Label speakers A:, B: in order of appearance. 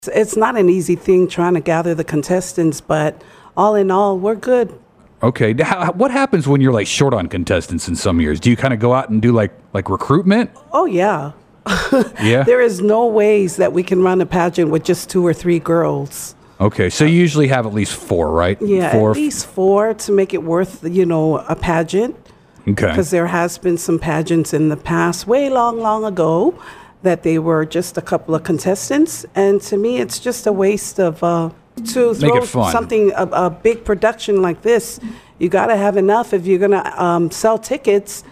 A: It's not an easy thing trying to gather the contestants, but all in all, we're good.
B: Okay. What happens when you're like short on contestants in some years? Do you kind of go out and do like recruitment?
A: Oh, yeah.
B: Yeah.
A: There is no ways that we can run a pageant with just 2 or 3 girls.
B: Okay. So you usually have at least 4, right?
A: Yeah,
B: 4.
A: at least 4 to make it worth, a pageant.
B: Okay.
A: Because there has been some pageants in the past, way long ago, that they were just a couple of contestants. And to me, it's just a waste of to throw something, a big production like this. You got to have enough if you're going to sell tickets.